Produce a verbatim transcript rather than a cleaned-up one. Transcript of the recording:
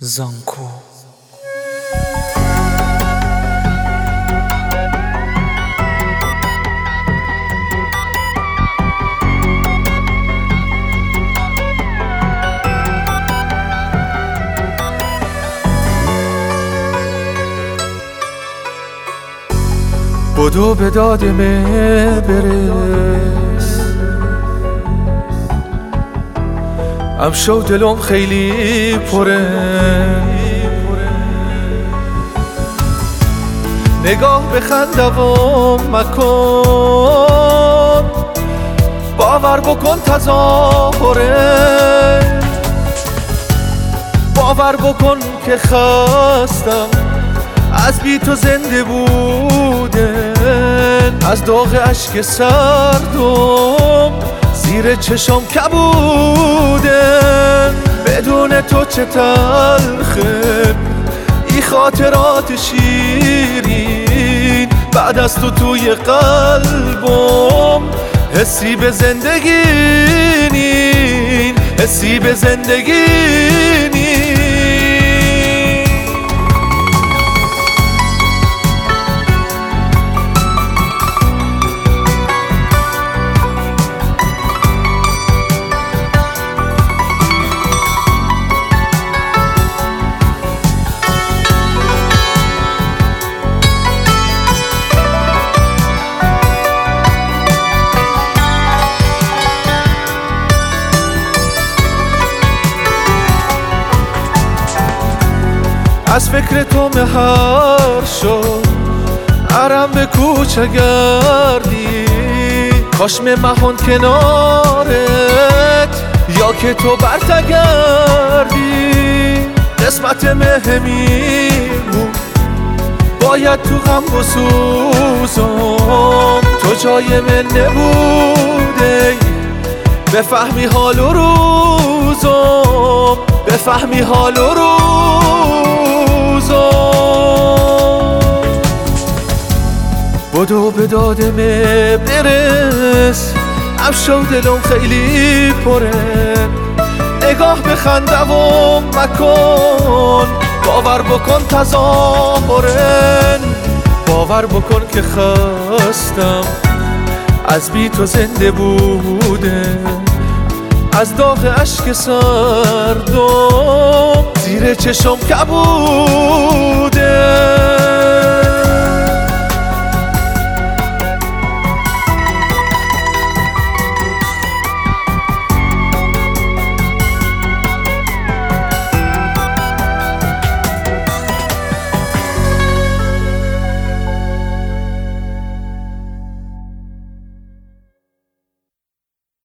زانکو بدو به دادمه برس، امشو دلم خیلی پره، نگاه به خندوم مکن، باور بکن تظاهره، باور بکن که خستم از بی تو زنده بودن، از داغ اشک سردم زیر چشم کبودن. بدون تو چه تلخه ای خاطرات شیرین، بعد از تو توی قلبم حسی به زندگی نین، حسی به زندگی نین. از فکر تو مهر شد عرم به کوچه گردی، کاش مهان کنارت یا که تو برتگردی. قسمت مهمیمون باید تو غم بسوزم، تو جای من نبوده بفهمی حال و روزم، بفهمی حال و روزم. بدو به دادمه برس، امشو دلم خیلی پره، نگاه به خندوم مکن، باور بکن تظاهرن، باور بکن که خستم از بی تو زنده بوده، از داغ اشک سردم زیر چشم کبوده.